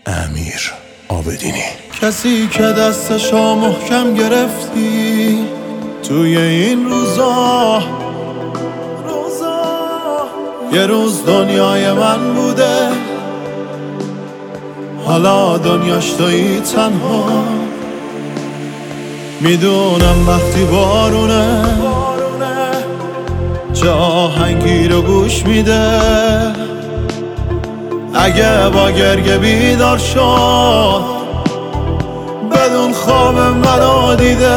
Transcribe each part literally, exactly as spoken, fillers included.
امیر عابدینی. کسی که دستشو محکم گرفتی توی این روزا روزا یه روز دنیای من بوده، حالا دنیاش تویی تنها. میدونم وقتی بارونه چه آهنگی رو گوش میده، اگه با گرگه بیدار شد بدون خواب منو دیده.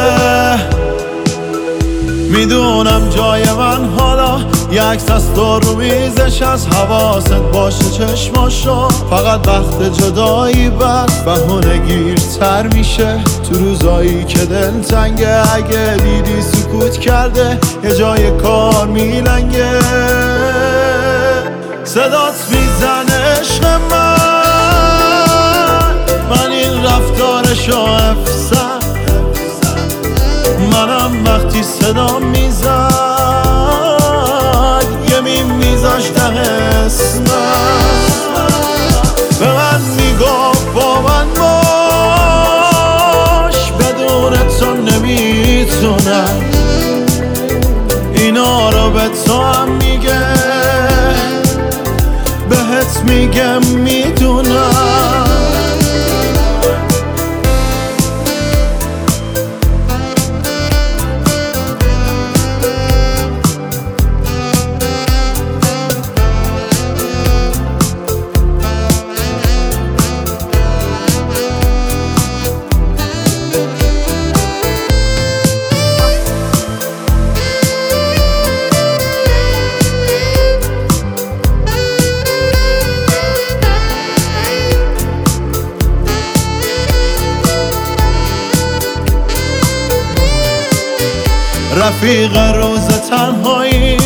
میدونم جای من حالا یک عکس از تو رو میزش، از حواست باشه چشماشو، فقط وقت جدایی بس بهونه گیرتر میشه تو روزایی که دل تنگه. اگه دیدی سکوت کرده یه جای کار میلنگه، صدات میزنه عشق من، من این رفتارشو افسم، منم وقتی صدا میزد یه میم میزاش ده اسمم، به من میگفت با من باش بدون تو نمیتونم، اینا رو به تو هم میگه بهت میگم میدونم. رفیق روز تنهایی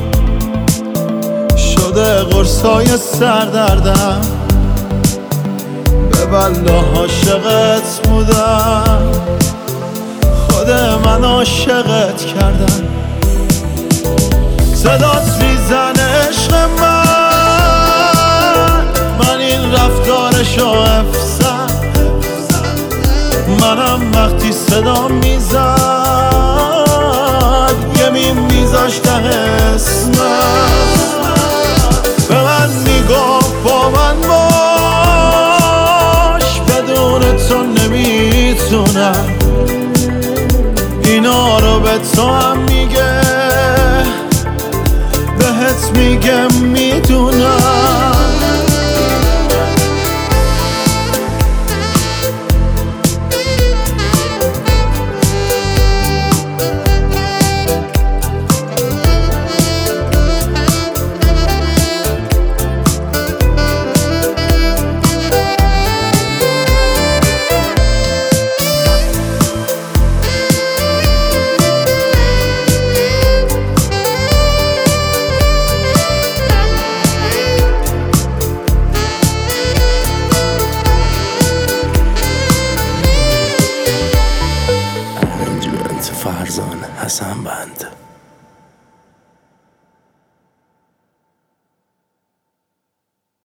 شده قرصای سردردم، به بلا عاشقت بودم، خود من عاشقت کردم. صدات میزنه عشق من، من این رفتارشو افسم، منم وقتی صدا میزد یه میم میزاش ده اسمم، به من میگفت با من باش بدون تو نمیتونم، اینا رو به تو هم میگه بهت میگم میدونم. فرزان حسن بند.